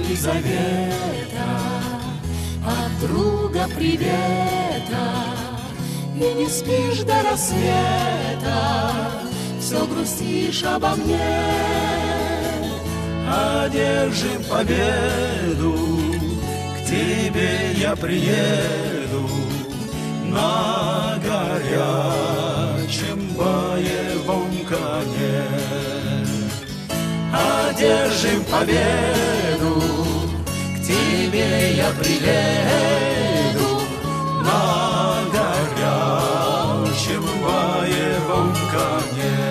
Елизавета, от друга привета, и не спишь до рассвета, все грустишь обо мне. Одержим победу, к тебе я приеду на горячем боевом коне. Одержим победу, к тебе я приеду на горячем боевом коне.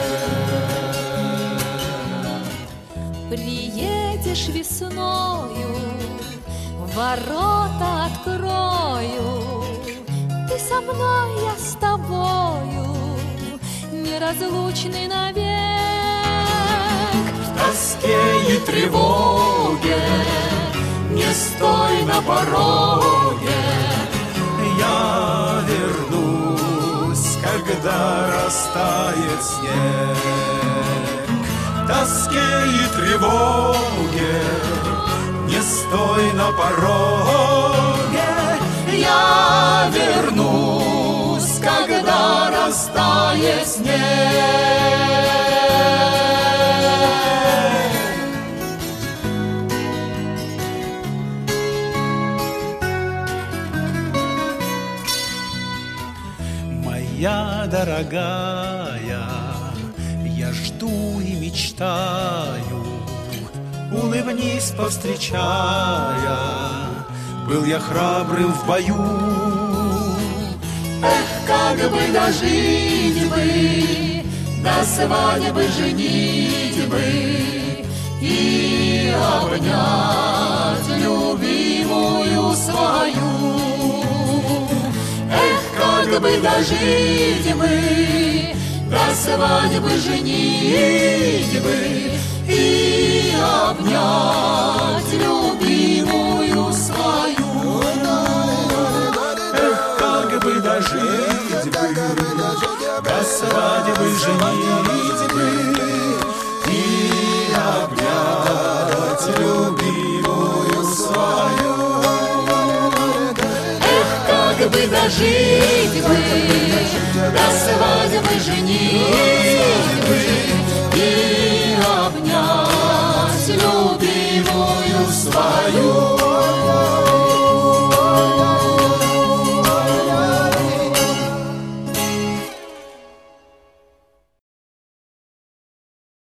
Приедешь весною, ворота открою, ты со мной, я с тобою, неразлучны навек. В тоске и тревоге не стой на пороге, Я вернусь, когда растает снег. В тоске и тревоге не стой на пороге, я вернусь, когда растает снег. Моя дорогая, я жду и мечтаю, улыбнись, повстречая, был я храбрым в бою. Эх, как бы дожить бы до свадьбы, женитьбы и обнять любимую свою. Эх, как бы дожить бы до свадьбы, женитьбы и обнять любимую свою. Эх, как бы дожить бы до свадьбы, женитьбы и обнять любимую свою. Эх, как бы дожить бы до свадьбы, женитьбы и